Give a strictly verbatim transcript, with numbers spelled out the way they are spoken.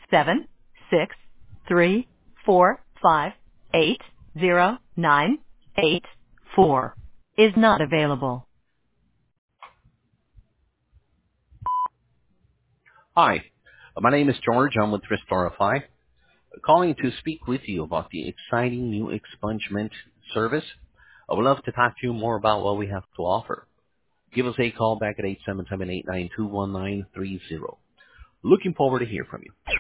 seven six three four five eight zero nine eight four is not available. Hi, uh, my name is George. I'm with Restorify, calling to speak with you about the exciting new expungement service. I would love to talk to you more about what we have to offer. Give us a call back at eight seven seven, eight nine two, one nine three zero. Looking forward to hear from you.